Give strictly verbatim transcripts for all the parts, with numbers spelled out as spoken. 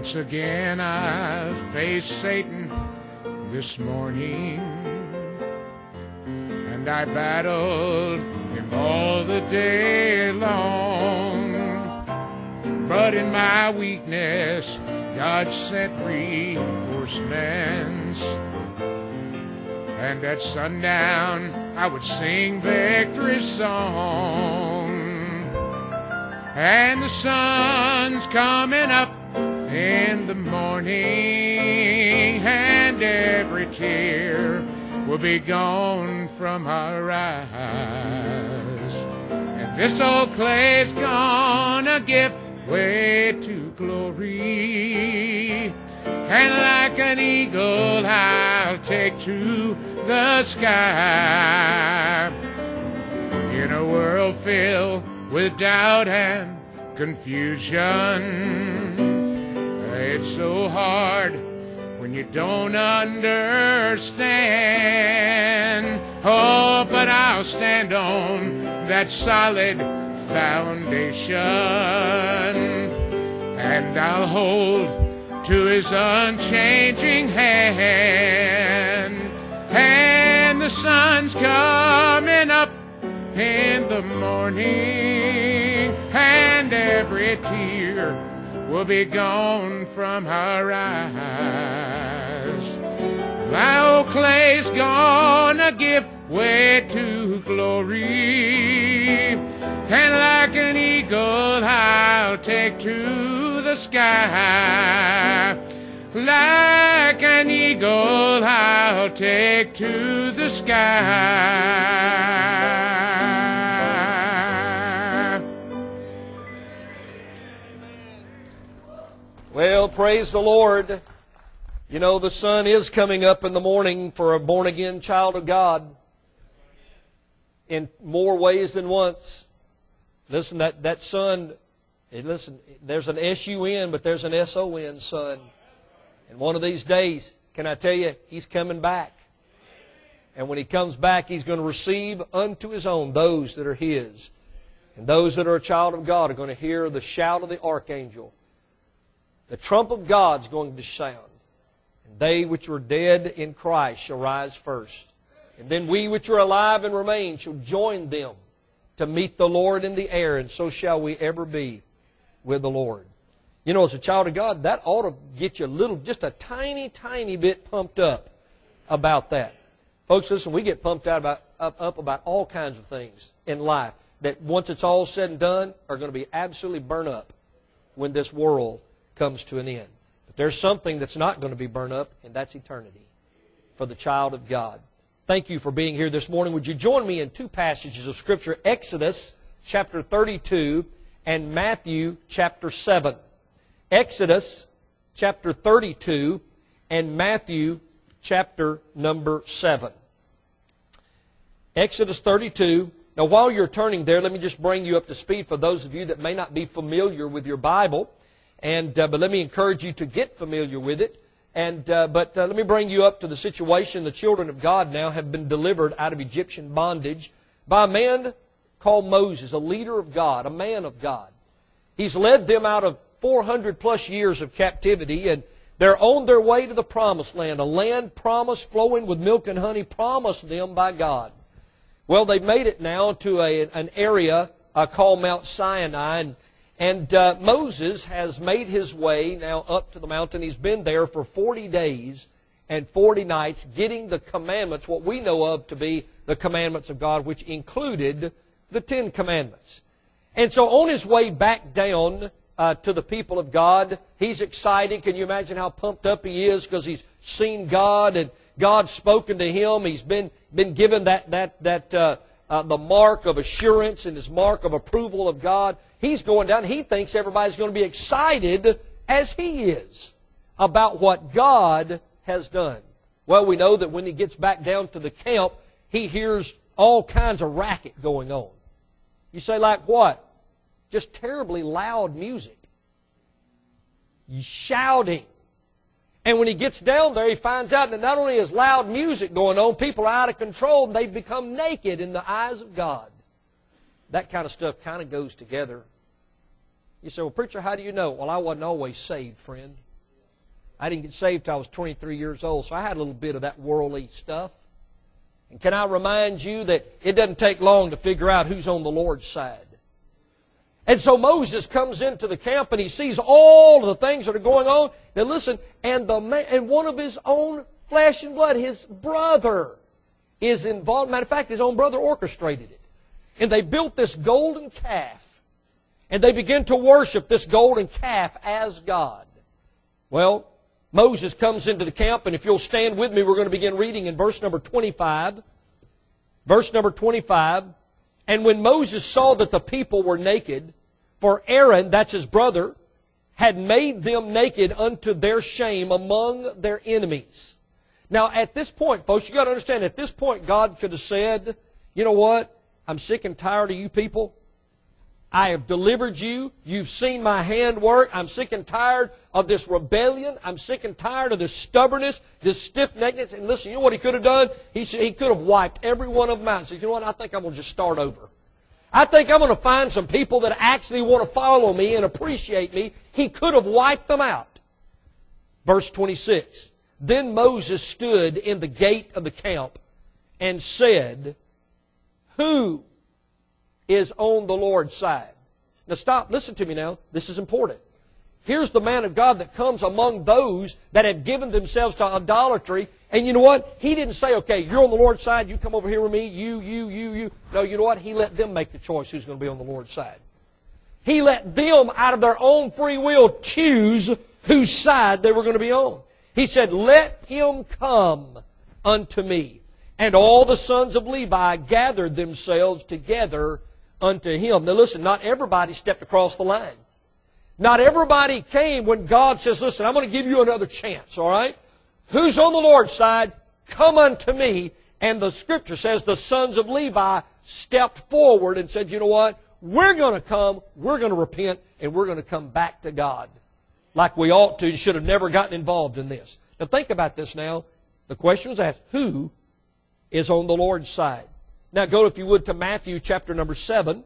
Once again I faced Satan this morning, and I battled him all the day long. But in my weakness, God sent reinforcements, and at sundown I would sing victory song. And the sun's coming up in the morning, and every tear will be gone from our eyes. And this old clay's gonna give way to glory, and like an eagle I'll take to the sky. In a world filled with doubt and confusion, it's so hard when you don't understand. Oh, but I'll stand on that solid foundation, and I'll hold to His unchanging hand. And the sun's coming up in the morning, and every tear will be gone from our eyes. My old clay's gonna give way to glory, and like an eagle I'll take to the sky. Like an eagle I'll take to the sky. Well, praise the Lord. You know, the sun is coming up in the morning for a born-again child of God in more ways than once. Listen, that, that sun, listen, there's an S U N, but there's an S O N, sun. And one of these days, can I tell you, He's coming back. And when He comes back, He's going to receive unto His own those that are His. And those that are a child of God are going to hear the shout of the archangel. The trump of God's going to sound. And they which were dead in Christ shall rise first. And then we which are alive and remain shall join them to meet the Lord in the air, and so shall we ever be with the Lord. You know, as a child of God, that ought to get you a little, just a tiny, tiny bit pumped up about that. Folks, listen, we get pumped out about, up, up about all kinds of things in life that once it's all said and done are going to be absolutely burnt up when this world comes to an end. But there's something that's not going to be burnt up, and that's eternity for the child of God. Thank you for being here this morning. Would you join me in two passages of Scripture, Exodus chapter thirty-two and Matthew chapter seven. Exodus chapter thirty-two and Matthew chapter number seven. Exodus thirty-two. Now while you're turning there, let me just bring you up to speed for those of you that may not be familiar with your Bible. And uh, but let me encourage you to get familiar with it. And uh, but uh, let me bring you up to the situation. The children of God now have been delivered out of Egyptian bondage by a man called Moses, a leader of God, a man of God. He's led them out of four hundred plus years of captivity, and they're on their way to the promised land, a land promised flowing with milk and honey, promised them by God. Well, they've made it now to a, an area uh, called Mount Sinai, and And uh, Moses has made his way now up to the mountain. He's been there for forty days and forty nights getting the commandments, what we know of to be the commandments of God, which included the Ten Commandments. And so on his way back down uh, to the people of God, he's excited. Can you imagine how pumped up he is because he's seen God and God's spoken to him. He's been, been given that, that, that uh, uh, the mark of assurance and his mark of approval of God. He's going down. He thinks everybody's going to be excited as he is about what God has done. Well, we know that when he gets back down to the camp, he hears all kinds of racket going on. You say, like what? Just terribly loud music. Shouting. And when he gets down there, he finds out that not only is loud music going on, people are out of control and they've become naked in the eyes of God. That kind of stuff kind of goes together. You say, well, preacher, how do you know? Well, I wasn't always saved, friend. I didn't get saved till I was twenty-three years old, so I had a little bit of that worldly stuff. And can I remind you that it doesn't take long to figure out who's on the Lord's side. And so Moses comes into the camp and he sees all of the things that are going on. Now listen, and the man, and one of his own flesh and blood, his brother, is involved. Matter of fact, his own brother orchestrated it. And they built this golden calf. And they begin to worship this golden calf as God. Well, Moses comes into the camp, and if you'll stand with me, we're going to begin reading in verse number twenty-five. Verse number twenty-five. And when Moses saw that the people were naked, for Aaron, that's his brother, had made them naked unto their shame among their enemies. Now, at this point, folks, you've got to understand, at this point, God could have said, you know what? I'm sick and tired of you people. I have delivered you. You've seen my hand work. I'm sick and tired of this rebellion. I'm sick and tired of this stubbornness, this stiff-neckedness. And listen, you know what he could have done? He, he could have wiped every one of them out and said, you know what? I think I'm going to just start over. I think I'm going to find some people that actually want to follow me and appreciate me. He could have wiped them out. Verse twenty-six. Then Moses stood in the gate of the camp and said, who is on the Lord's side? Now stop, listen to me now. This is important. Here's the man of God that comes among those that have given themselves to idolatry. And you know what? He didn't say, okay, you're on the Lord's side, you come over here with me, you, you, you, you. No, you know what? He let them make the choice who's going to be on the Lord's side. He let them, out of their own free will, choose whose side they were going to be on. He said, let him come unto me. And all the sons of Levi gathered themselves together unto him. Now listen, not everybody stepped across the line. Not everybody came when God says, listen, I'm going to give you another chance, all right? Who's on the Lord's side? Come unto me. And the Scripture says the sons of Levi stepped forward and said, you know what? We're going to come, we're going to repent, and we're going to come back to God. Like we ought to and should have never gotten involved in this. Now think about this now. The question was asked, who is on the Lord's side? Now go, if you would, to Matthew chapter number seven.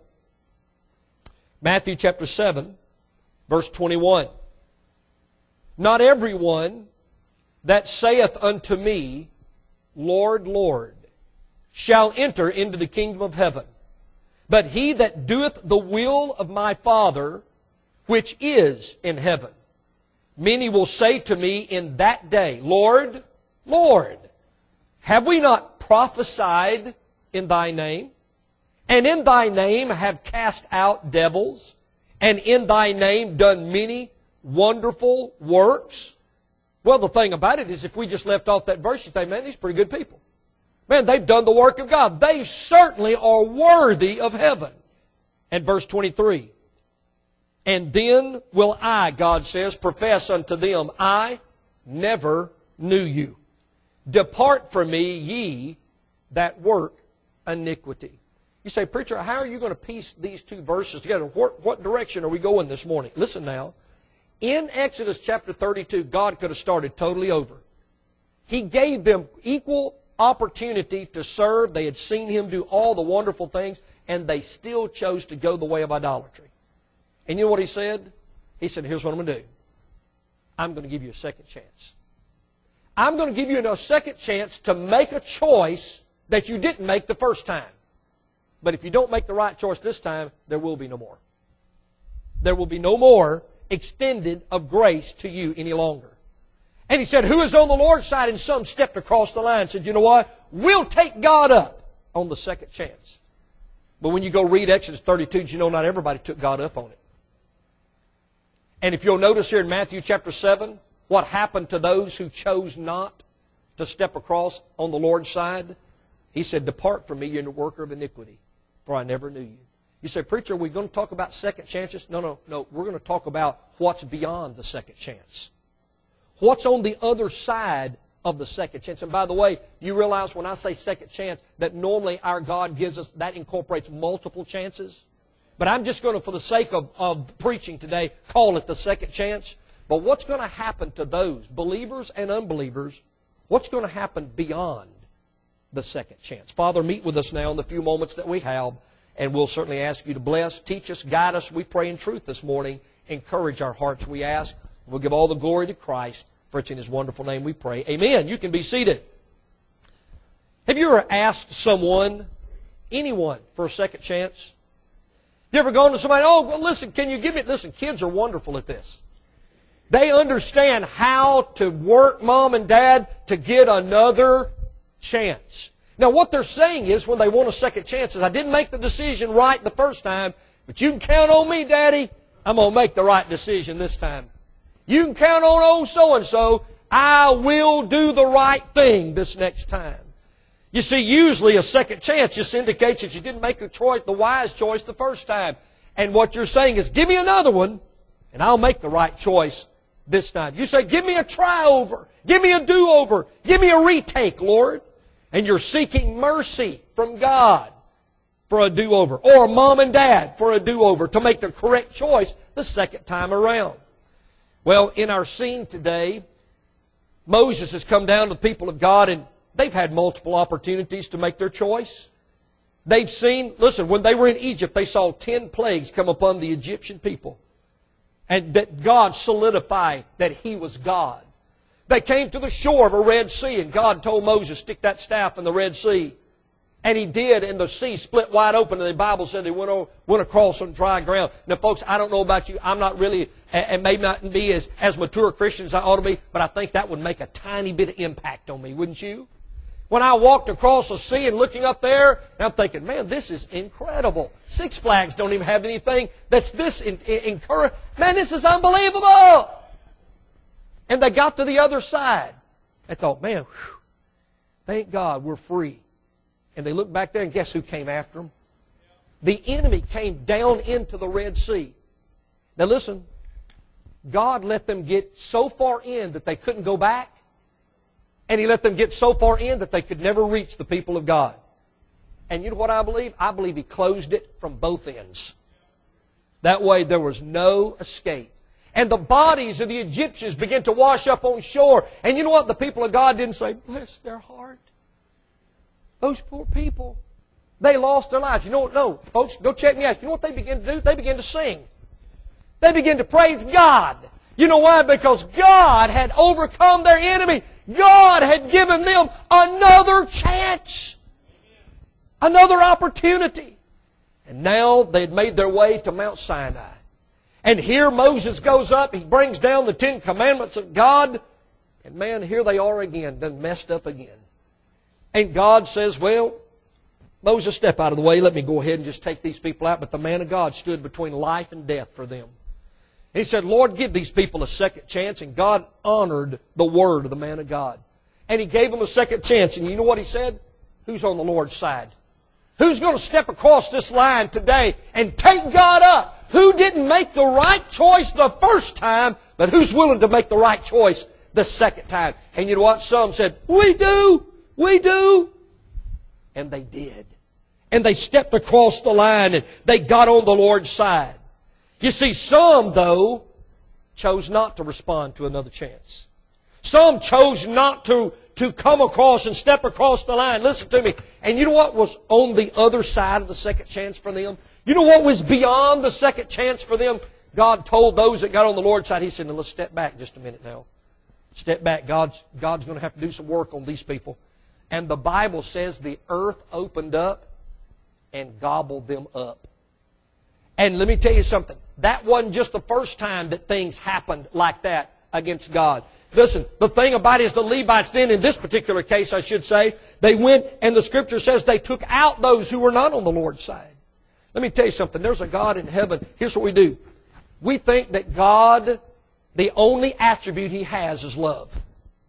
Matthew chapter seven, verse twenty-one. Not everyone that saith unto me, Lord, Lord, shall enter into the kingdom of heaven, but he that doeth the will of my Father, which is in heaven. Many will say to me in that day, Lord, Lord, have we not prophesied in thy name? And in thy name have cast out devils? And in thy name done many wonderful works? Well, the thing about it is, if we just left off that verse, you say, man, these are pretty good people. Man, they've done the work of God. They certainly are worthy of heaven. And verse twenty-three. And then will I, God says, profess unto them, I never knew you. Depart from me, ye that work iniquity. You say, preacher, how are you going to piece these two verses together? What, what direction are we going this morning? Listen now. In Exodus chapter thirty-two, God could have started totally over. He gave them equal opportunity to serve. They had seen Him do all the wonderful things, and they still chose to go the way of idolatry. And you know what He said? He said, here's what I'm going to do. I'm going to give you a second chance. I'm going to give you a second chance to make a choice that you didn't make the first time. But if you don't make the right choice this time, there will be no more. There will be no more extended of grace to you any longer. And He said, who is on the Lord's side? And some stepped across the line and said, you know what? We'll take God up on the second chance. But when you go read Exodus thirty-two, you know not everybody took God up on it. And if you'll notice here in Matthew chapter seven, what happened to those who chose not to step across on the Lord's side? He said, depart from me, you worker of iniquity, for I never knew you. You say, preacher, are we going to talk about second chances? No, no, no. We're going to talk about what's beyond the second chance. What's on the other side of the second chance? And by the way, you realize when I say second chance that normally our God gives us, that incorporates multiple chances? But I'm just going to, for the sake of, of preaching today, call it the second chance. But what's going to happen to those, believers and unbelievers, what's going to happen beyond the second chance? Father, meet with us now in the few moments that we have, and we'll certainly ask you to bless, teach us, guide us. We pray in truth this morning. Encourage our hearts, we ask. We'll give all the glory to Christ. For it's in His wonderful name we pray. Amen. You can be seated. Have you ever asked someone, anyone, for a second chance? You ever gone to somebody, oh, well, listen, can you give me, listen, kids are wonderful at this. They understand how to work, mom and dad, to get another chance. Now, what they're saying is, when they want a second chance, is I didn't make the decision right the first time, but you can count on me, Daddy. I'm going to make the right decision this time. You can count on old so-and-so. I will do the right thing this next time. You see, usually a second chance just indicates that you didn't make a choice, the wise choice the first time. And what you're saying is, give me another one, and I'll make the right choice this time. You say, give me a try-over. Give me a do-over. Give me a retake, Lord. And you're seeking mercy from God for a do-over. Or mom and dad for a do-over to make the correct choice the second time around. Well, in our scene today, Moses has come down to the people of God, and they've had multiple opportunities to make their choice. They've seen, listen, when they were in Egypt, they saw ten plagues come upon the Egyptian people. And that God solidified that He was God. They came to the shore of a Red Sea, and God told Moses, stick that staff in the Red Sea. And He did, and the sea split wide open, and the Bible said they went, over, went across on dry ground. Now, folks, I don't know about you. I'm not really, and may not be as, as mature a Christian as I ought to be, but I think that would make a tiny bit of impact on me, wouldn't you? When I walked across the sea and looking up there, I'm thinking, man, this is incredible. Six Flags don't even have anything that's this encouraging. Man, this is unbelievable. And they got to the other side. They thought, man, whew, thank God we're free. And they looked back there, and guess who came after them? The enemy came down into the Red Sea. Now listen, God let them get so far in that they couldn't go back. And He let them get so far in that they could never reach the people of God. And you know what I believe? I believe He closed it from both ends. That way there was no escape. And the bodies of the Egyptians began to wash up on shore. And you know what? The people of God didn't say, bless their heart. Those poor people, they lost their lives. You know what? No, folks, go check me out. You know what they began to do? They began to sing. They began to praise God. You know why? Because God had overcome their enemy. God had given them another chance. Another opportunity. And now they'd made their way to Mount Sinai. And here Moses goes up. He brings down the Ten Commandments of God. And man, here they are again, done messed up again. And God says, well, Moses, step out of the way. Let me go ahead and just take these people out. But the man of God stood between life and death for them. He said, Lord, give these people a second chance. And God honored the word of the man of God. And He gave them a second chance. And you know what He said? Who's on the Lord's side? Who's going to step across this line today and take God up? Who didn't make the right choice the first time, but who's willing to make the right choice the second time? And you know what? Some said, we do. We do. And they did. And they stepped across the line and they got on the Lord's side. You see, some, though, chose not to respond to another chance. Some chose not to, to come across and step across the line. Listen to me. And you know what was on the other side of the second chance for them? You know what was beyond the second chance for them? God told those that got on the Lord's side, He said, now let's step back just a minute now. Step back. God's, God's going to have to do some work on these people. And the Bible says the earth opened up and gobbled them up. And let me tell you something. That wasn't just the first time that things happened like that against God. Listen, the thing about it is the Levites then, in this particular case I should say, they went and the Scripture says they took out those who were not on the Lord's side. Let me tell you something. There's a God in heaven. Here's what we do. We think that God, the only attribute He has is love.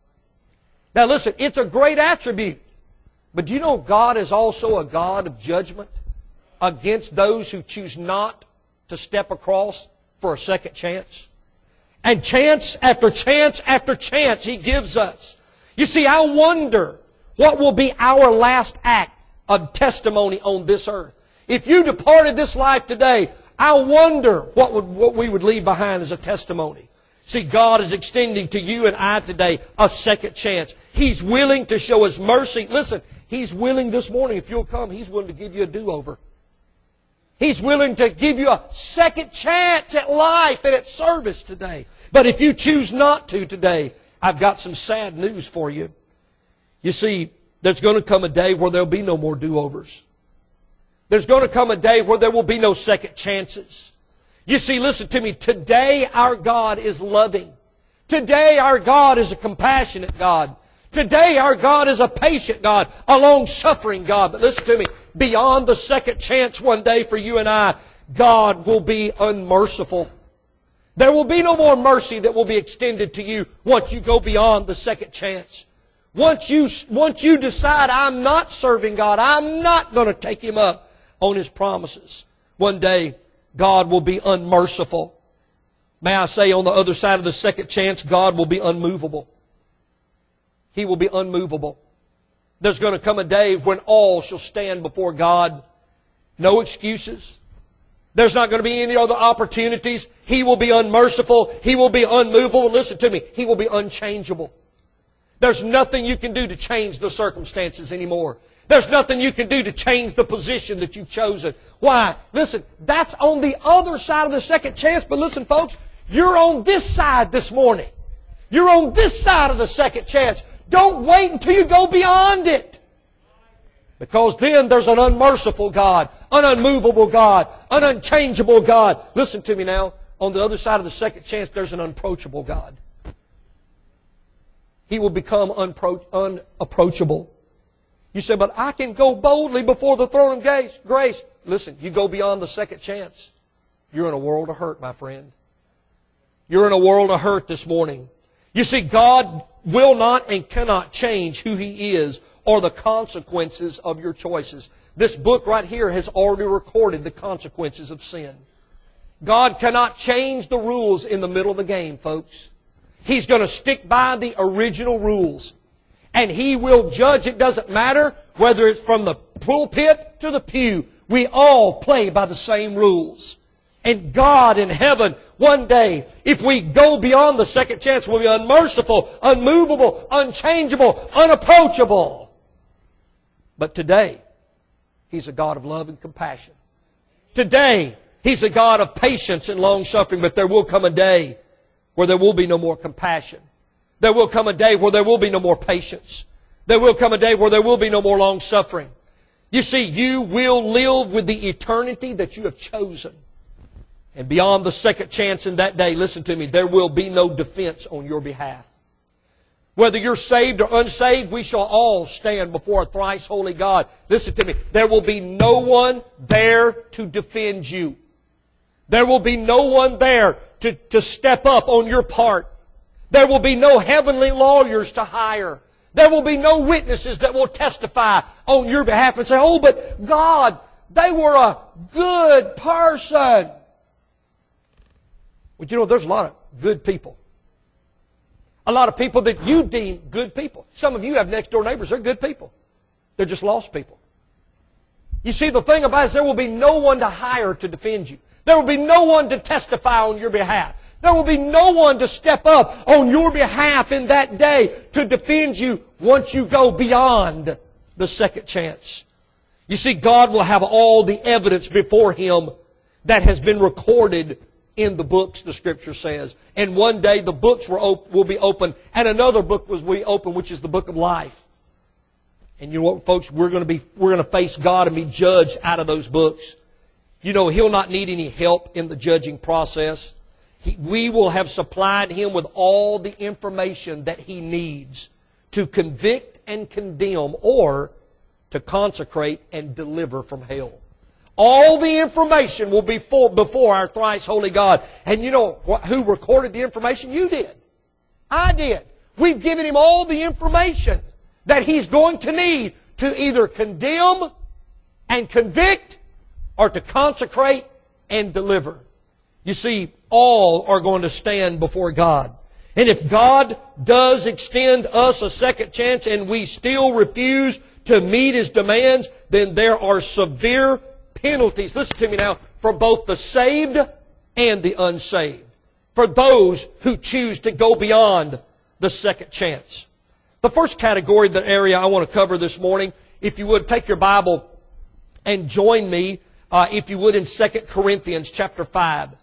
Now listen, it's a great attribute. But do you know God is also a God of judgment against those who choose not to step across for a second chance? And chance after chance after chance He gives us. You see, I wonder what will be our last act of testimony on this earth. If you departed this life today, I wonder what, would, what we would leave behind as a testimony. See, God is extending to you and I today a second chance. He's willing to show His mercy. Listen, He's willing this morning, if you'll come, He's willing to give you a do-over. He's willing to give you a second chance at life and at service today. But if you choose not to today, I've got some sad news for you. You see, there's going to come a day where there'll be no more do-overs. There's going to come a day where there will be no second chances. You see, listen to me, today our God is loving. Today our God is a compassionate God. Today our God is a patient God, a long-suffering God. But listen to me, beyond the second chance one day for you and I, God will be unmerciful. There will be no more mercy that will be extended to you once you go beyond the second chance. Once you, once you decide, I'm not serving God, I'm not going to take Him up on His promises, one day God will be unmerciful. May I say, on the other side of the second chance, God will be unmovable. He will be unmovable. There's going to come a day when all shall stand before God. No excuses. There's not going to be any other opportunities. He will be unmerciful. He will be unmovable. Listen to me. He will be unchangeable. There's nothing you can do to change the circumstances anymore. There's nothing you can do to change the position that you've chosen. Why? Listen, that's on the other side of the second chance. But listen, folks, you're on this side this morning. You're on this side of the second chance. Don't wait until you go beyond it. Because then there's an unmerciful God, an unmovable God, an unchangeable God. Listen to me now. On the other side of the second chance, there's an unapproachable God. He will become unpro- unapproachable. You say, but I can go boldly before the throne of grace. Listen, you go beyond the second chance. You're in a world of hurt, my friend. You're in a world of hurt this morning. You see, God will not and cannot change who He is or the consequences of your choices. This book right here has already recorded the consequences of sin. God cannot change the rules in the middle of the game, folks. He's going to stick by the original rules. And He will judge. It doesn't matter whether it's from the pulpit to the pew. We all play by the same rules. And God in heaven, one day, if we go beyond the second chance, will be unmerciful, unmovable, unchangeable, unapproachable. But today, He's a God of love and compassion. Today, He's a God of patience and long-suffering. But there will come a day where there will be no more compassion. There will come a day where there will be no more patience. There will come a day where there will be no more long-suffering. You see, you will live with the eternity that you have chosen. And beyond the second chance in that day, listen to me, there will be no defense on your behalf. Whether you're saved or unsaved, we shall all stand before a thrice holy God. Listen to me, there will be no one there to defend you. There will be no one there to, to step up on your part. There will be no heavenly lawyers to hire. There will be no witnesses that will testify on your behalf and say, oh, but God, they were a good person. Well, you know, there's a lot of good people. A lot of people that you deem good people. Some of you have next door neighbors. They're good people. They're just lost people. You see, the thing about it is there will be no one to hire to defend you. There will be no one to testify on your behalf. There will be no one to step up on your behalf in that day to defend you once you go beyond the second chance. You see, God will have all the evidence before Him that has been recorded in the books, the Scripture says. And one day the books will, op- will be opened and another book will be opened, which is the book of life. And you know what, folks? We're going to be, we're going to face God and be judged out of those books. You know, He'll not need any help in the judging process. He, we will have supplied Him with all the information that He needs to convict and condemn or to consecrate and deliver from hell. All the information will be for, before our thrice holy God. And you know what, who recorded the information? You did. I did. We've given Him all the information that He's going to need to either condemn and convict or to consecrate and deliver. You see, all are going to stand before God. And if God does extend us a second chance and we still refuse to meet His demands, then there are severe penalties, listen to me now, for both the saved and the unsaved. For those who choose to go beyond the second chance. The first category, the area I want to cover this morning, if you would, take your Bible and join me, uh, if you would, in Second Corinthians chapter five.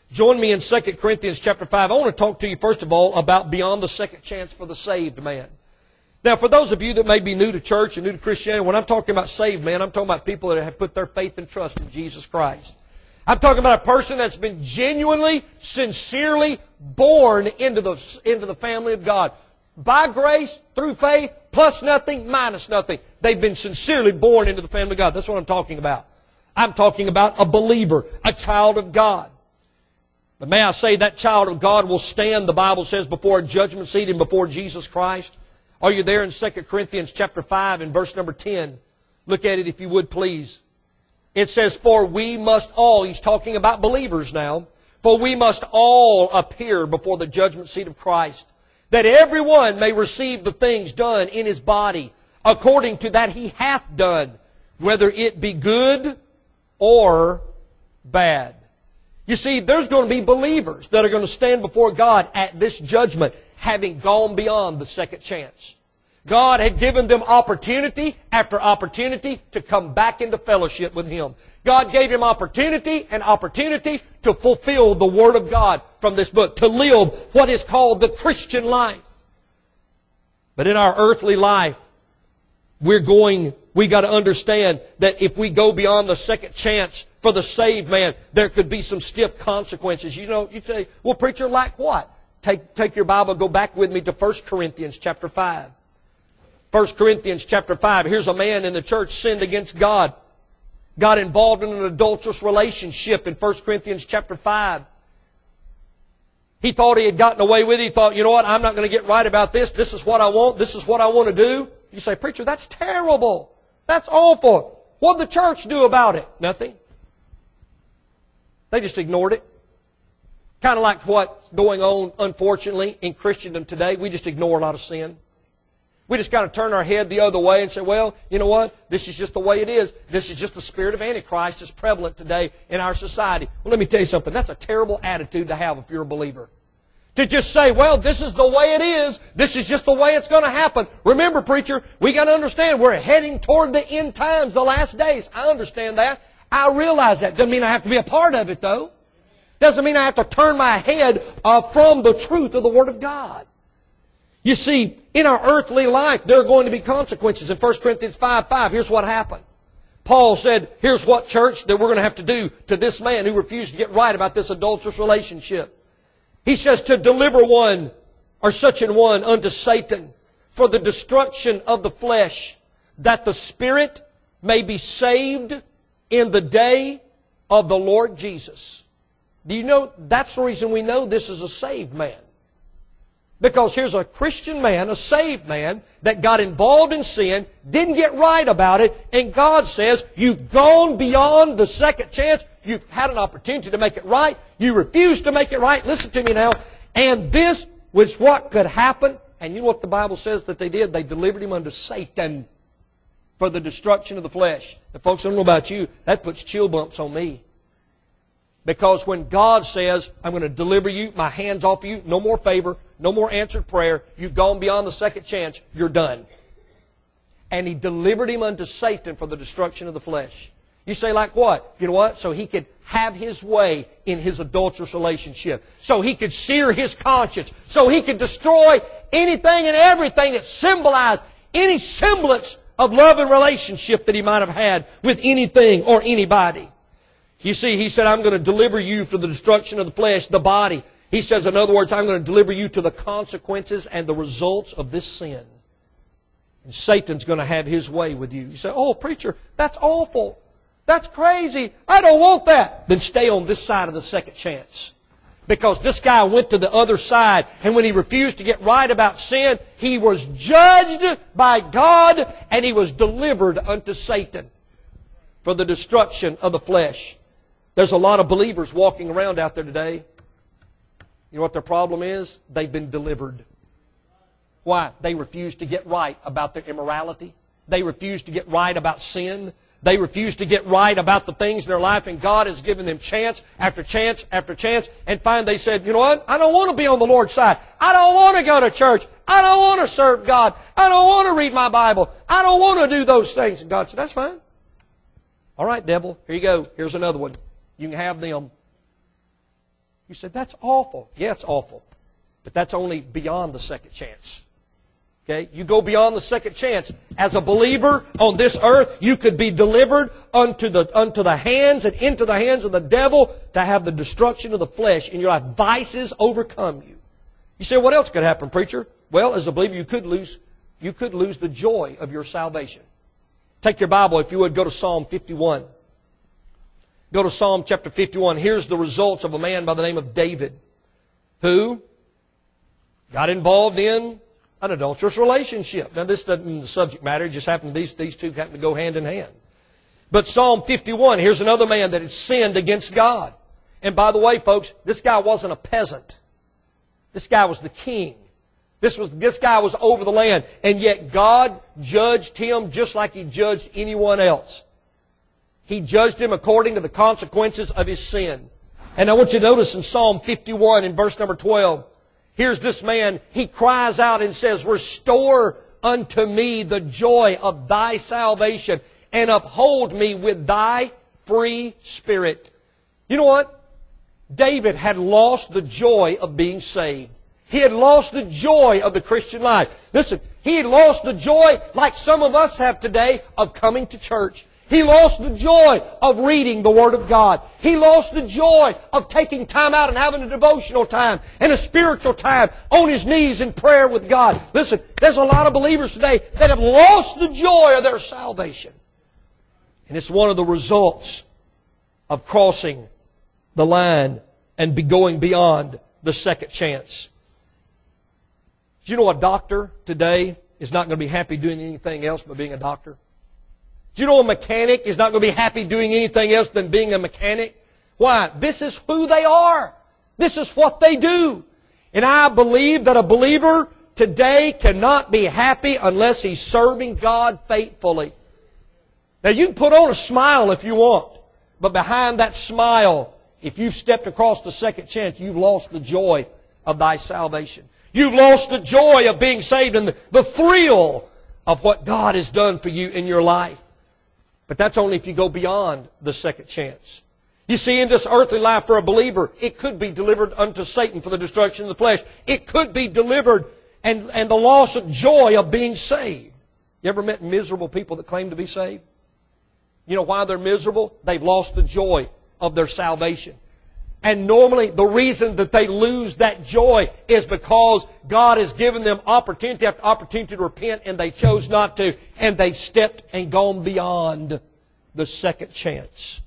Join me in Second Corinthians chapter five. I want to talk to you first of all about beyond the second chance for the saved man. Now, for those of you that may be new to church and new to Christianity, when I'm talking about saved man, I'm talking about people that have put their faith and trust in Jesus Christ. I'm talking about a person that's been genuinely, sincerely born into the, into the family of God. By grace, through faith, plus nothing, minus nothing. They've been sincerely born into the family of God. That's what I'm talking about. I'm talking about a believer, a child of God. But may I say that child of God will stand, the Bible says, before a judgment seat and before Jesus Christ. Are you there in Second Corinthians chapter five and verse number ten? Look at it if you would, please. It says, for we must all, he's talking about believers now, for we must all appear before the judgment seat of Christ, that everyone may receive the things done in his body, according to that he hath done, whether it be good or bad. You see, there's going to be believers that are going to stand before God at this judgment, having gone beyond the second chance. God had given them opportunity after opportunity to come back into fellowship with Him. God gave him opportunity and opportunity to fulfill the Word of God from this book, to live what is called the Christian life. But in our earthly life, we're going, we got to understand that if we go beyond the second chance for the saved man, there could be some stiff consequences. You know, you say, well, preacher, like what? Take, take your Bible, go back with me to First Corinthians chapter five. First Corinthians chapter five. Here's a man in the church sinned against God. Got involved in an adulterous relationship in First Corinthians chapter five. He thought he had gotten away with it. He thought, you know what, I'm not going to get right about this. This is what I want. This is what I want to do. You say, preacher, that's terrible. That's awful. What did the church do about it? Nothing. They just ignored it. Kind of like what's going on, unfortunately, in Christendom today. We just ignore a lot of sin. We just kind of turn our head the other way and say, well, you know what? This is just the way it is. This is just the spirit of Antichrist that's prevalent today in our society. Well, let me tell you something. That's a terrible attitude to have if you're a believer. To just say, well, this is the way it is. This is just the way it's going to happen. Remember, preacher, we got to understand we're heading toward the end times, the last days. I understand that. I realize that. Doesn't mean I have to be a part of it, though. Doesn't mean I have to turn my head uh, from the truth of the Word of God. You see, in our earthly life, there are going to be consequences. In First Corinthians five five, here's what happened. Paul said, here's what, church, that we're going to have to do to this man who refused to get right about this adulterous relationship. He says, to deliver one, or such an one, unto Satan, for the destruction of the flesh, that the spirit may be saved in the day of the Lord Jesus. Do you know, that's the reason we know this is a saved man. Because here's a Christian man, a saved man, that got involved in sin, didn't get right about it, and God says, you've gone beyond the second chance, you've had an opportunity to make it right, you refused to make it right, listen to me now, and this was what could happen, and you know what the Bible says that they did? They delivered him unto Satan for the destruction of the flesh. Now, folks, I don't know about you, that puts chill bumps on me. Because when God says, I'm going to deliver you, my hands off you, no more favor, no more answered prayer, you've gone beyond the second chance, you're done. And He delivered him unto Satan for the destruction of the flesh. You say, like what? You know what? So he could have his way in his adulterous relationship. So he could sear his conscience. So he could destroy anything and everything that symbolized any semblance of love and relationship that he might have had with anything or anybody. You see, he said, I'm going to deliver you to the destruction of the flesh, the body. He says, in other words, I'm going to deliver you to the consequences and the results of this sin. And Satan's going to have his way with you. You say, oh, preacher, that's awful. That's crazy. I don't want that. Then stay on this side of the second chance. Because this guy went to the other side, and when he refused to get right about sin, he was judged by God, and he was delivered unto Satan for the destruction of the flesh. There's a lot of believers walking around out there today. You know what their problem is? They've been delivered. Why? They refuse to get right about their immorality. They refuse to get right about sin. They refuse to get right about the things in their life, and God has given them chance after chance after chance, and finally they said, you know what? I don't want to be on the Lord's side. I don't want to go to church. I don't want to serve God. I don't want to read my Bible. I don't want to do those things. And God said, that's fine. All right, devil, here you go. Here's another one. You can have them. You said, that's awful. Yeah, it's awful. But that's only beyond the second chance. Okay? You go beyond the second chance. As a believer on this earth, you could be delivered unto the, unto the hands and into the hands of the devil to have the destruction of the flesh in your life. Vices overcome you. You say, what else could happen, preacher? Well, as a believer, you could lose, you could lose the joy of your salvation. Take your Bible, if you would, go to Psalm fifty-one. Go to Psalm chapter fifty-one. Here's the results of a man by the name of David, who got involved in an adulterous relationship. Now, this doesn't the subject matter. It just happened these, these two happen to go hand in hand. But Psalm fifty-one, here's another man that had sinned against God. And by the way, folks, this guy wasn't a peasant. This guy was the king. This was this guy was over the land. And yet God judged him just like He judged anyone else. He judged him according to the consequences of his sin. And I want you to notice in Psalm fifty-one in verse number twelve, here's this man, he cries out and says, restore unto me the joy of Thy salvation and uphold me with Thy free spirit. You know what? David had lost the joy of being saved. He had lost the joy of the Christian life. Listen, he had lost the joy like some of us have today of coming to church. He lost the joy of reading the Word of God. He lost the joy of taking time out and having a devotional time and a spiritual time on his knees in prayer with God. Listen, there's a lot of believers today that have lost the joy of their salvation. And it's one of the results of crossing the line and be going beyond the second chance. Do you know a doctor today is not going to be happy doing anything else but being a doctor? Do you know a mechanic is not going to be happy doing anything else than being a mechanic? Why? This is who they are. This is what they do. And I believe that a believer today cannot be happy unless he's serving God faithfully. Now you can put on a smile if you want, but behind that smile, if you've stepped across the second chance, you've lost the joy of thy salvation. You've lost the joy of being saved and the, the thrill of what God has done for you in your life. But that's only if you go beyond the second chance. You see, in this earthly life for a believer, it could be delivered unto Satan for the destruction of the flesh. It could be delivered and, and the loss of joy of being saved. You ever met miserable people that claim to be saved? You know why they're miserable? They've lost the joy of their salvation. And normally the reason that they lose that joy is because God has given them opportunity after opportunity to repent and they chose not to. And they've stepped and gone beyond the second chance.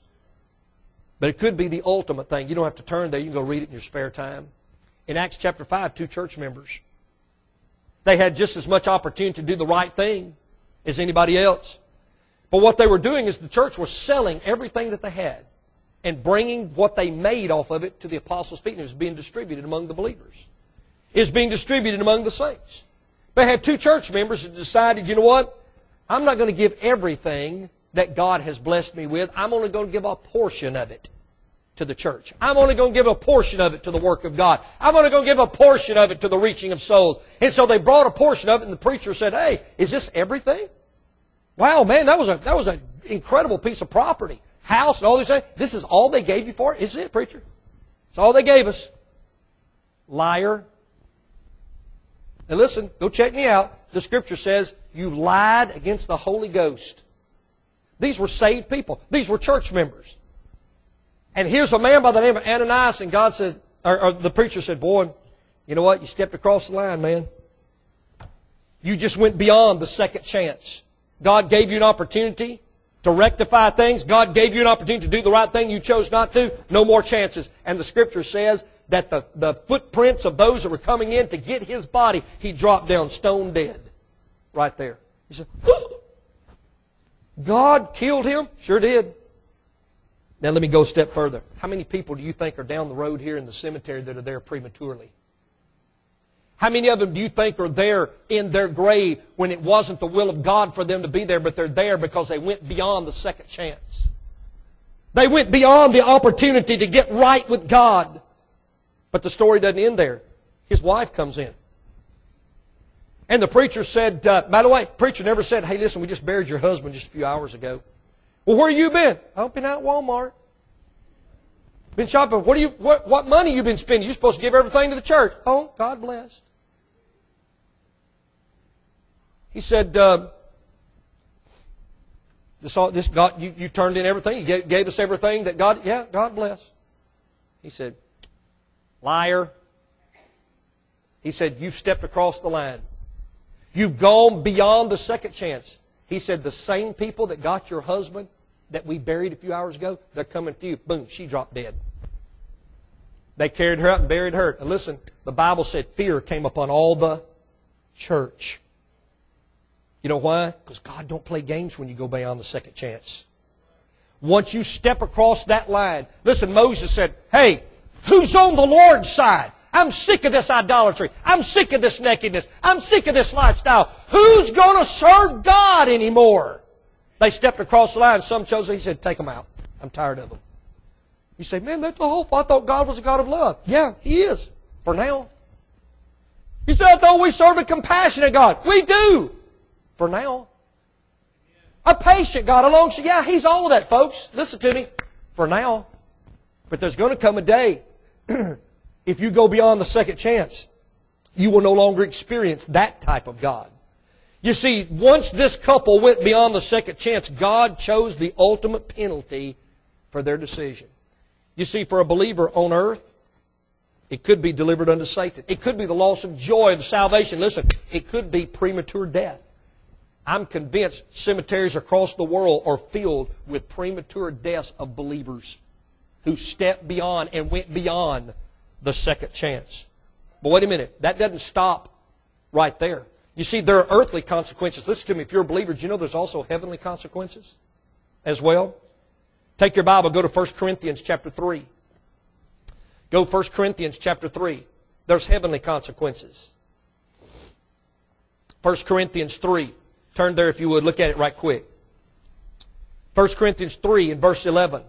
But it could be the ultimate thing. You don't have to turn there. You can go read it in your spare time. In Acts chapter five, two church members. They had just as much opportunity to do the right thing as anybody else. But what they were doing is the church was selling everything that they had and bringing what they made off of it to the apostles' feet, and it was being distributed among the believers. It was being distributed among the saints. They had two church members that decided, you know what? I'm not going to give everything that God has blessed me with. I'm only going to give a portion of it to the church. I'm only going to give a portion of it to the work of God. I'm only going to give a portion of it to the reaching of souls. And so they brought a portion of it, and the preacher said, hey, is this everything? Wow, man, that was a that was an incredible piece of property. House and all these things. This is all they gave you for it? Is it, preacher? It's all they gave us. Liar. Now listen, go check me out. The Scripture says you've lied against the Holy Ghost. These were saved people. These were church members. And here's a man by the name of Ananias, and God said, or, or the preacher said, boy, you know what? You stepped across the line, man. You just went beyond the second chance. God gave you an opportunity to rectify things. God gave you an opportunity to do the right thing. You chose not to. No more chances. And the Scripture says that the, the footprints of those that were coming in to get His body, He dropped down stone dead. Right there. He said, oh, God killed him? Sure did. Now let me go a step further. How many people do you think are down the road here in the cemetery that are there prematurely? How many of them do you think are there in their grave when it wasn't the will of God for them to be there, but they're there because they went beyond the second chance? They went beyond the opportunity to get right with God. But the story doesn't end there. His wife comes in. And the preacher said, uh, by the way, preacher never said, hey, listen, we just buried your husband just a few hours ago. Well, where you been? I've been out at Walmart. Been shopping. What do you? What, what money you been spending? You're supposed to give everything to the church. Oh, God bless. He said, uh, "This all, this God, you, you turned in everything. You gave, gave us everything that God. Yeah, God bless." He said, "Liar." He said, "You've stepped across the line. You've gone beyond the second chance." He said, "The same people that got your husband that we buried a few hours ago, they're coming for you." Boom, she dropped dead. They carried her out and buried her. And listen, the Bible said fear came upon all the church. You know why? Because God don't play games when you go beyond the second chance. Once you step across that line, listen, Moses said, "Hey, who's on the Lord's side? I'm sick of this idolatry. I'm sick of this nakedness. I'm sick of this lifestyle. Who's going to serve God anymore?" They stepped across the line. Some chose. He said, "Take them out. I'm tired of them." You say, "Man, that's awful. I thought God was a God of love." Yeah, He is. For now. You say, "I thought we serve a compassionate God." We do. For now. A patient God. A long, yeah, He's all of that, folks. Listen to me. For now. But there's going to come a day, if you go beyond the second chance, you will no longer experience that type of God. You see, once this couple went beyond the second chance, God chose the ultimate penalty for their decision. You see, for a believer on earth, it could be delivered unto Satan. It could be the loss of joy of salvation. Listen, it could be premature death. I'm convinced cemeteries across the world are filled with premature deaths of believers who stepped beyond and went beyond the second chance. But wait a minute, that doesn't stop right there. You see, there are earthly consequences. Listen to me, if you're a believer, do you know there's also heavenly consequences as well? Take your Bible, go to First Corinthians chapter three. Go First Corinthians chapter three. There's heavenly consequences. First Corinthians three. Turn there if you would, look at it right quick. First Corinthians three and verse eleven.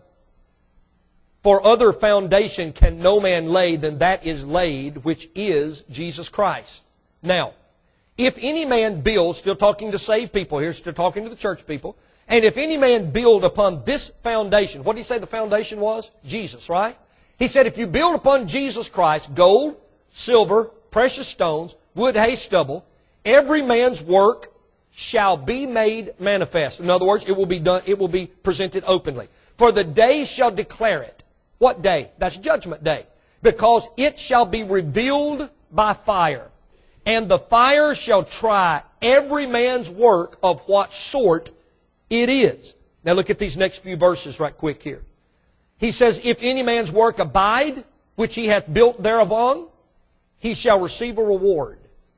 "For other foundation can no man lay than that is laid, which is Jesus Christ. Now, if any man build," still talking to saved people here, still talking to the church people, "and if any man build upon this foundation," what did he say the foundation was? Jesus, right? He said, if you build upon Jesus Christ, gold, silver, precious stones, wood, hay, stubble, every man's work shall be made manifest. In other words, it will be done, it will be presented openly. For the day shall declare it. What day? That's Judgment Day. Because it shall be revealed by fire. And the fire shall try every man's work of what sort it is. Now look at these next few verses right quick here. He says, if any man's work abide, which he hath built thereupon, he shall receive a reward.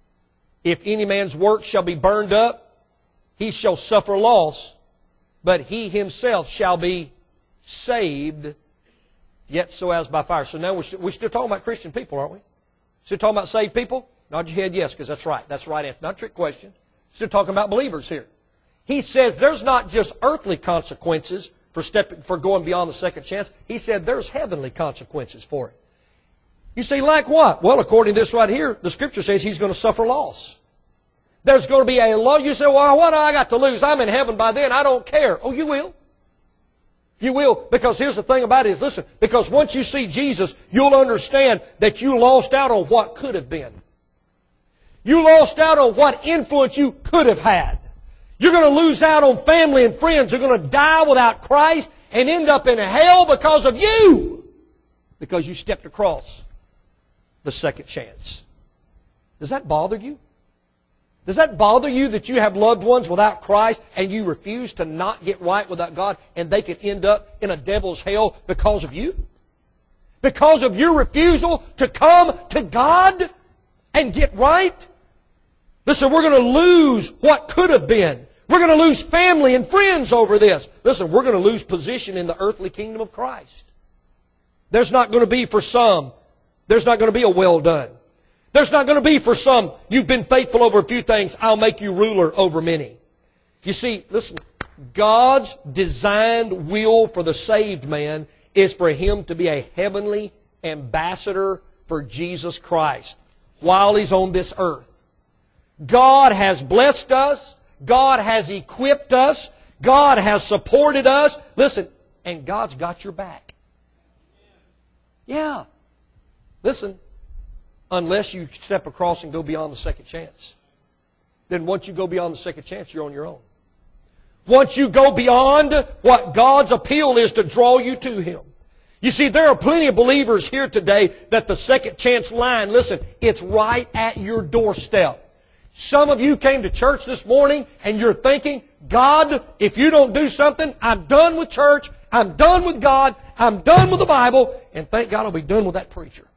If any man's work shall be burned up, he shall suffer loss, but he himself shall be saved, yet so as by fire. So now we're, st- we're still talking about Christian people, aren't we? Still talking about saved people? Nod your head yes, because that's right. That's the right answer. Not a trick question. Still talking about believers here. He says there's not just earthly consequences for stepping, for going beyond the second chance. He said there's heavenly consequences for it. You say, like what? Well, according to this right here, the Scripture says he's going to suffer loss. There's going to be a loss. You say, well, what do I got to lose? I'm in heaven by then. I don't care. Oh, you will. You will. Because here's the thing about it is, listen, because once you see Jesus, you'll understand that you lost out on what could have been. You lost out on what influence you could have had. You're going to lose out on family and friends who are going to die without Christ and end up in hell because of you. Because you stepped across the second chance. Does that bother you? Does that bother you that you have loved ones without Christ and you refuse to not get right without God and they could end up in a devil's hell because of you? Because of your refusal to come to God and get right? Listen, we're going to lose what could have been. We're going to lose family and friends over this. Listen, we're going to lose position in the earthly kingdom of Christ. There's not going to be for some, there's not going to be a well done. There's not going to be for some, you've been faithful over a few things, I'll make you ruler over many. You see, listen, God's designed will for the saved man is for him to be a heavenly ambassador for Jesus Christ while he's on this earth. God has blessed us. God has equipped us. God has supported us. Listen, and God's got your back. Yeah. Listen, unless you step across and go beyond the second chance. Then once you go beyond the second chance, you're on your own. Once you go beyond what God's appeal is to draw you to Him. You see, there are plenty of believers here today that the second chance line, listen, it's right at your doorstep. Some of you came to church this morning and you're thinking, God, if you don't do something, I'm done with church, I'm done with God, I'm done with the Bible, and thank God I'll be done with that preacher.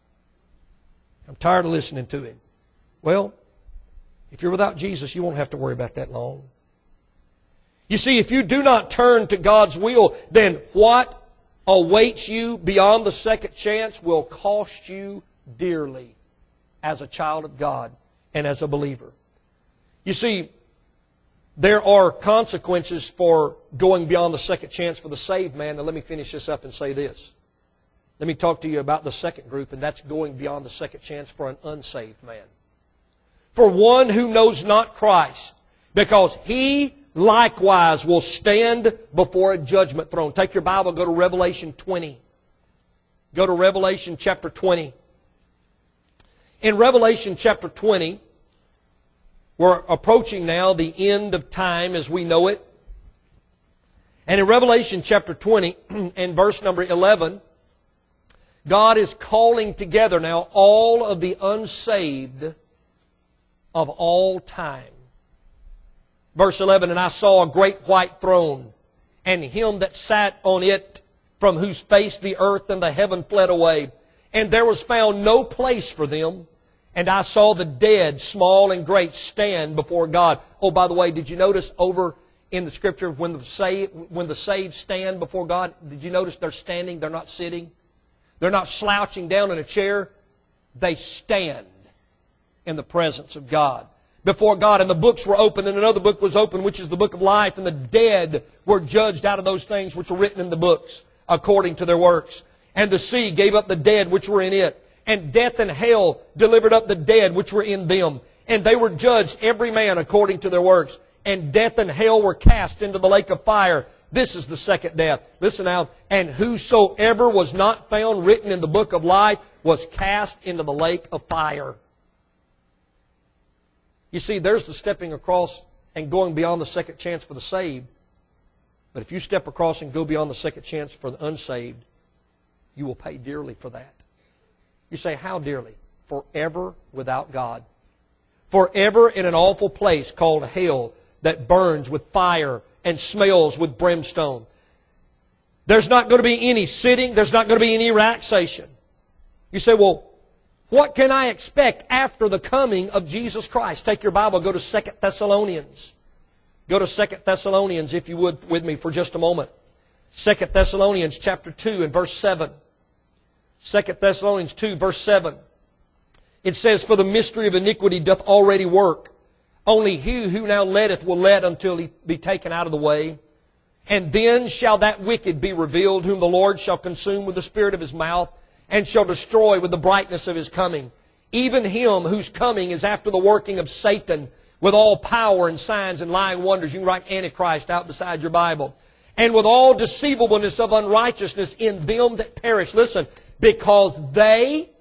I'm tired of listening to him. Well, if you're without Jesus, you won't have to worry about that long. You see, if you do not turn to God's will, then what awaits you beyond the second chance will cost you dearly as a child of God and as a believer. You see, there are consequences for going beyond the second chance for the saved man. Now let me finish this up and say this. Let me talk to you about the second group, and that's going beyond the second chance for an unsaved man. For one who knows not Christ, because he likewise will stand before a judgment throne. Take your Bible, go to Revelation twenty. Go to Revelation chapter twenty. In Revelation chapter twenty, we're approaching now the end of time as we know it. And in Revelation chapter twenty and verse number eleven, God is calling together now all of the unsaved of all time. Verse eleven, and I saw a great white throne, and him that sat on it, from whose face the earth and the heaven fled away. And there was found no place for them. And I saw the dead, small and great, stand before God. Oh, by the way, did you notice over in the Scripture when the saved, when the saved stand before God, did you notice they're standing, they're not sitting? They're not slouching down in a chair. They stand in the presence of God. Before God, and the books were opened, and another book was opened, which is the book of life, and the dead were judged out of those things which were written in the books, according to their works. And the sea gave up the dead which were in it, and death and hell delivered up the dead which were in them. And they were judged, every man according to their works. And death and hell were cast into the lake of fire. This is the second death. Listen now. And whosoever was not found written in the book of life was cast into the lake of fire. You see, there's the stepping across and going beyond the second chance for the saved. But if you step across and go beyond the second chance for the unsaved, you will pay dearly for that. You say, how dearly? Forever without God. Forever in an awful place called hell that burns with fire and smells with brimstone. There's not going to be any sitting. There's not going to be any relaxation. You say, well, what can I expect after the coming of Jesus Christ? Take your Bible, go to Second Thessalonians. Go to Second Thessalonians, if you would, with me for just a moment. Second Thessalonians chapter two and verse seven. Second Thessalonians two, verse seven. It says, for the mystery of iniquity doth already work. Only he who now letteth will let until he be taken out of the way. And then shall that wicked be revealed, whom the Lord shall consume with the spirit of His mouth, and shall destroy with the brightness of His coming. Even him whose coming is after the working of Satan, with all power and signs and lying wonders. You can write Antichrist out beside your Bible. And with all deceivableness of unrighteousness in them that perish. Listen, because they,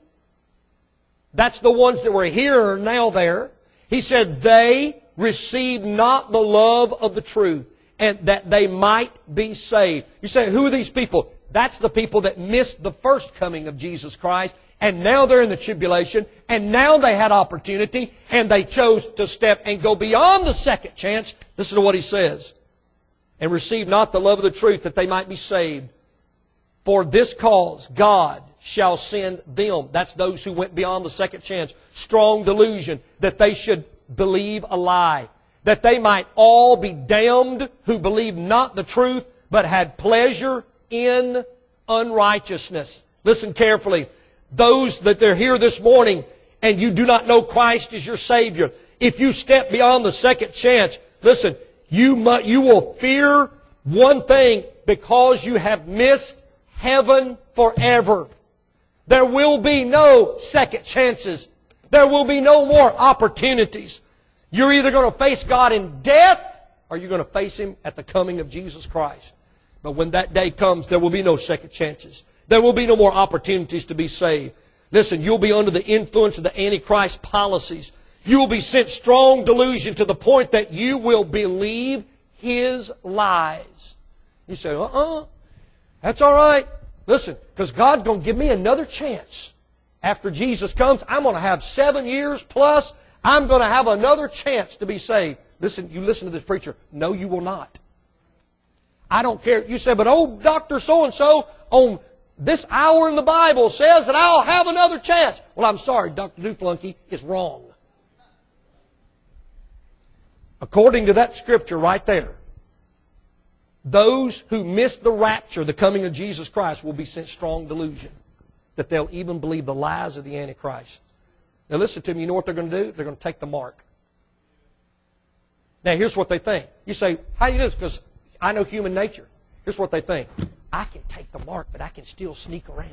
that's the ones that were here and now there. He said, they received not the love of the truth, and that they might be saved. You say, who are these people? That's the people that missed the first coming of Jesus Christ, and now they're in the tribulation, and now they had opportunity, and they chose to step and go beyond the second chance. Listen to what he says. And receive not the love of the truth, that they might be saved. For this cause God shall send them, that's those who went beyond the second chance, strong delusion, that they should believe a lie, that they might all be damned who believed not the truth, but had pleasure in unrighteousness. Listen carefully. Those that are here this morning and you do not know Christ as your Savior, if you step beyond the second chance, listen, you mu- you will fear one thing, because you have missed heaven forever. There will be no second chances. There will be no more opportunities. You're either going to face God in death, or you're going to face Him at the coming of Jesus Christ. But when that day comes, there will be no second chances. There will be no more opportunities to be saved. Listen, you'll be under the influence of the Antichrist policies. You will be sent strong delusion to the point that you will believe his lies. You say, uh-uh, that's all right. Listen, because God's going to give me another chance. After Jesus comes, I'm going to have seven years plus. I'm going to have another chance to be saved. Listen, you listen to this preacher. No, you will not. I don't care. You say, but oh, Doctor So-and-so on this hour in the Bible says that I'll have another chance. Well, I'm sorry, Doctor Duflunky is wrong. According to that scripture right there, those who miss the rapture, the coming of Jesus Christ, will be sent strong delusion that they'll even believe the lies of the Antichrist. Now listen to me, you know what they're going to do? They're going to take the mark. Now here's what they think. You say, how you do this? Because I know human nature. Here's what they think. I can take the mark, but I can still sneak around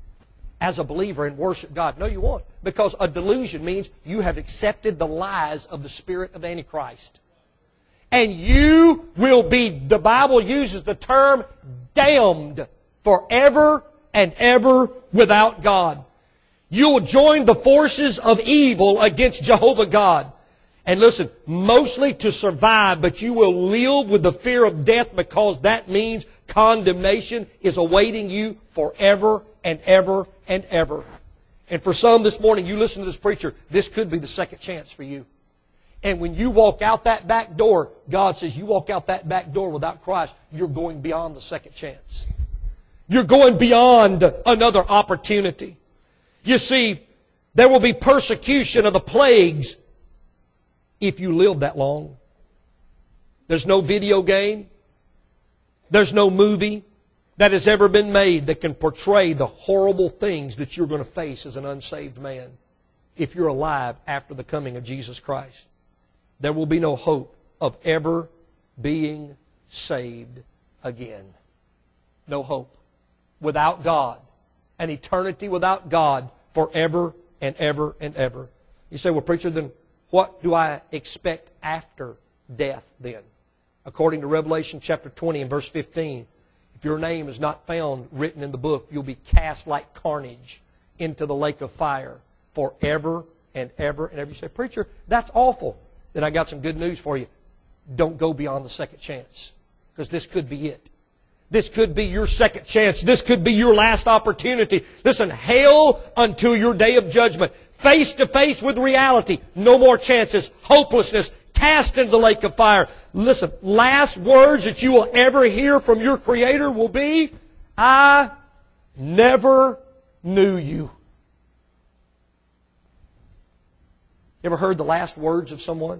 as a believer and worship God. No, you won't. Because a delusion means you have accepted the lies of the spirit of Antichrist. And you will be, the Bible uses the term, damned forever and ever without God. You will join the forces of evil against Jehovah God. And listen, mostly to survive, but you will live with the fear of death because that means condemnation is awaiting you forever and ever and ever. And for some this morning, you listen to this preacher, this could be the second chance for you. And when you walk out that back door, God says you walk out that back door without Christ, you're going beyond the second chance. You're going beyond another opportunity. You see, there will be persecution of the plagues if you live that long. There's no video game. There's no movie that has ever been made that can portray the horrible things that you're going to face as an unsaved man if you're alive after the coming of Jesus Christ. There will be no hope of ever being saved again. No hope. Without God. An eternity without God forever and ever and ever. You say, well, preacher, then what do I expect after death then? According to Revelation chapter twenty and verse fifteen, if your name is not found written in the book, you'll be cast like carnage into the lake of fire forever and ever and ever. You say, preacher, that's awful. Then I got some good news for you. Don't go beyond the second chance, because this could be it. This could be your second chance. This could be your last opportunity. Listen, hell until your day of judgment. Face to face with reality. No more chances. Hopelessness. Cast into the lake of fire. Listen, last words that you will ever hear from your Creator will be, I never knew you. You ever heard the last words of someone?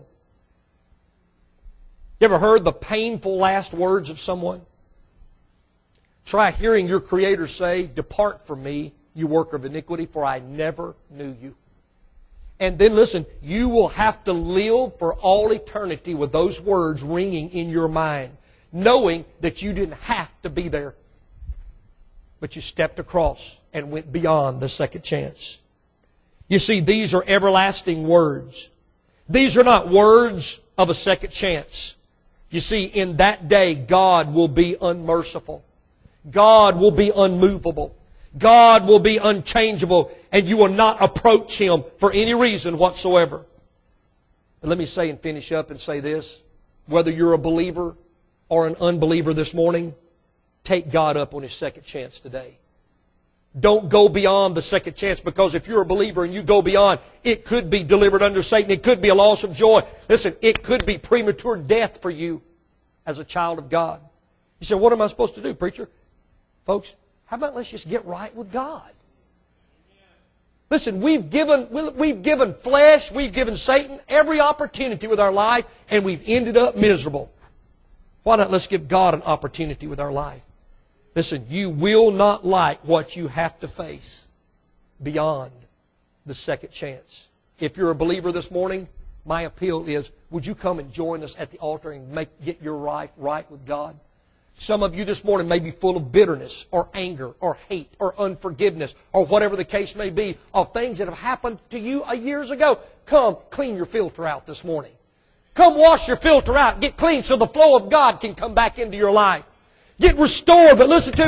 You ever heard the painful last words of someone? Try hearing your Creator say, depart from me, you worker of iniquity, for I never knew you. And then listen, you will have to live for all eternity with those words ringing in your mind, knowing that you didn't have to be there, but you stepped across and went beyond the second chance. You see, these are everlasting words. These are not words of a second chance. You see, in that day, God will be unmerciful. God will be unmovable. God will be unchangeable, and you will not approach Him for any reason whatsoever. But let me say and finish up and say this. Whether you're a believer or an unbeliever this morning, take God up on His second chance today. Don't go beyond the second chance, because if you're a believer and you go beyond, it could be delivered under Satan. It could be a loss of joy. Listen, it could be premature death for you as a child of God. You say, what am I supposed to do, preacher? Folks, how about let's just get right with God? Listen, we've given, we've given flesh, we've given Satan every opportunity with our life, and we've ended up miserable. Why not let's give God an opportunity with our life? Listen, you will not like what you have to face beyond the second chance. If you're a believer this morning, my appeal is, would you come and join us at the altar and make, get your life right with God? Some of you this morning may be full of bitterness or anger or hate or unforgiveness or whatever the case may be of things that have happened to you years ago. Come, clean your filter out this morning. Come wash your filter out. Get clean so the flow of God can come back into your life. Get restored, but listen to me.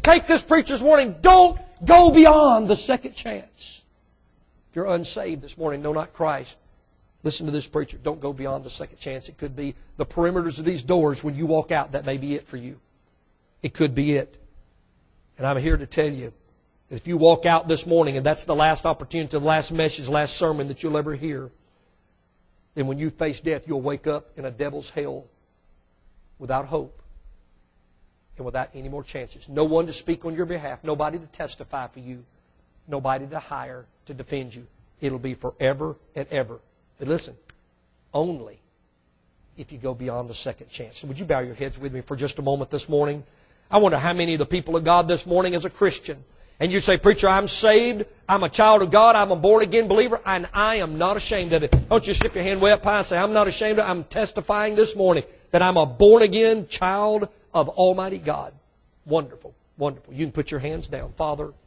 take this preacher's warning. Don't go beyond the second chance. If you're unsaved this morning, know not Christ, listen to this preacher. Don't go beyond the second chance. It could be the perimeters of these doors. When you walk out, that may be it for you. It could be it. And I'm here to tell you that if you walk out this morning and that's the last opportunity, the last message, the last sermon that you'll ever hear, then when you face death, you'll wake up in a devil's hell without hope and without any more chances. No one to speak on your behalf. Nobody to testify for you. Nobody to hire to defend you. It'll be forever and ever. But listen, only if you go beyond the second chance. So would you bow your heads with me for just a moment this morning? I wonder how many of the people of God this morning is a Christian. And you say, preacher, I'm saved, I'm a child of God, I'm a born-again believer, and I am not ashamed of it. Don't you slip your hand way up high and say, I'm not ashamed of it. I'm testifying this morning that I'm a born-again child of Almighty God. Wonderful, wonderful. You can put your hands down. Father,